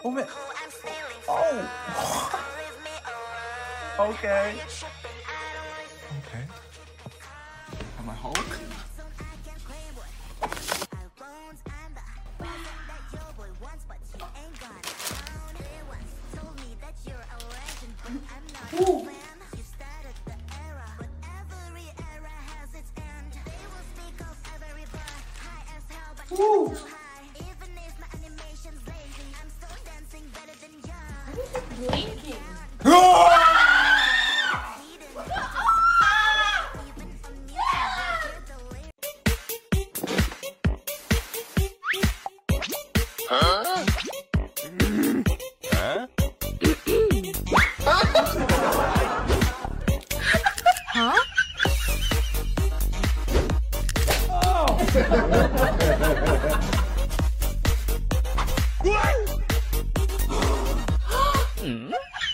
Oh man. Oh. Okay. Okay. Am I Hulk? Ooh. Ooh. Blinking. Huh? Huh? Hmm?